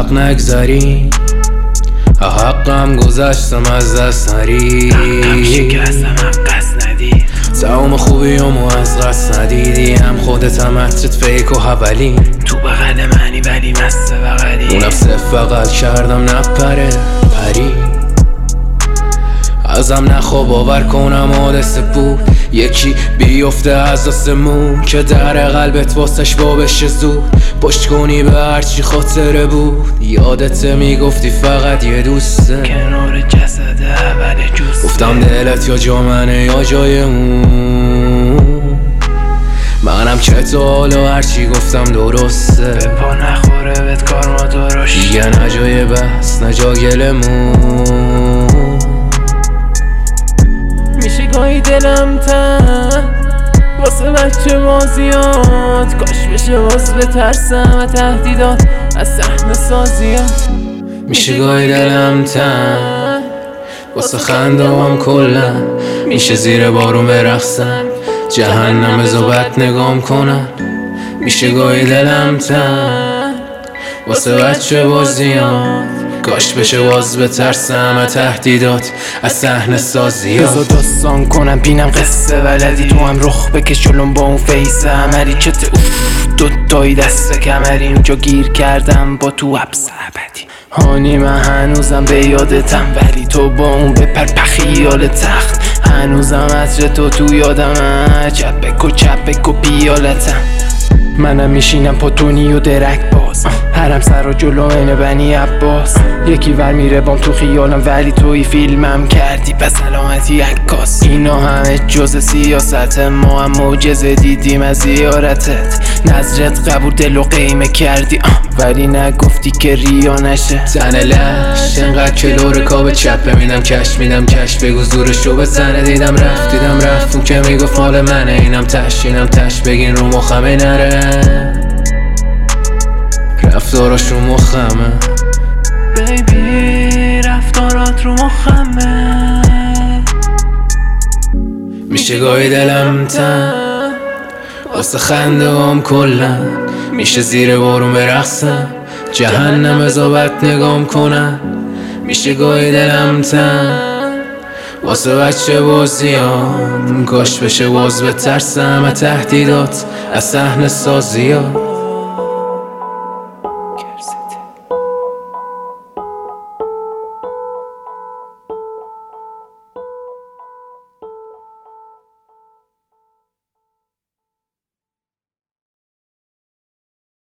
حق نگذری، حقم گذشتم از دست نری، حقم شکستم حق ندی، تمام خوبیامو از قصد ندیدی، هم خودت هم عطرت فیک و حولی، تو بغل منی ولی مست بغلی، اونم صف فقط کردم نپره پری، ازم نخوا باور کنم حادثه بود، یکی بیفته از آسمون که در قلبت واسش بابش زود، پشت کنی به هرچی خاطره بود، یادت میگفتی فقط یه دوسته کنار جسد اول جوسته، گفتم دلت یا جا منه یا جای اون، منم که تو حالا هرچی گفتم درسته، به پا نخوره بهت کار ما درشته، دیگه نه جای بحث نه جا گلمون. میشه گاهی دلم تن واسه بچه بازیات، کاش بشه باز بترسم و تهدیدات از صحنه سازیات، میشه گاهی دلم تن واسه خندام کلا، میشه زیر بارون برقصم جهنم بزابت نگام کنن، میشه گاهی دلم تن واسه بچه بازیات، کاش بشه باز بترسم و تهدیدات از صحنه سازیات، بذار داستان کنم بینم قصه بلدی، تو هم رخ بکش جلوم با اون فیس عملی که دوتایی دست کمری، اونجا گیر کردم با تو حبس ابدی، هانی من هنوزم به یادتم ولی تو با اون بپر پخیال تخت، هنوزم عطر تو یادمه، چپک و بیالتم، منم میشینم پاتونی و درک باز، هرم سر و جلو این بنی عباس، یکی ور میره بام تو خیالم ولی توی فیلمم کردی به سلامتی عکاس، اینا همه جز سیاست، ما هم معجزه دیدیم از زیارتت، نظرت قبول دل و قیمه کردی ولی نگفتی که ریا نشه، تن لش انقدر که لور کاب چپ میدم کش میدم کش، بگو زورشو بزنه، دیدم رفت اون که میگفت مال منه، اینم تش بگین رو مخمه نره، رفتاراش رو مخمه بیبی، رفتارات رو مخمه، میشه گاهی دلم تن واسه خنده هم کلا، میشه زیر بارون برقصم جهنم ازابت نگام کنن، میشه گاهی دلم تن واسه بچه بازیام، کاش بشه باز بترسم و تهدیدات از صحنه سازیات.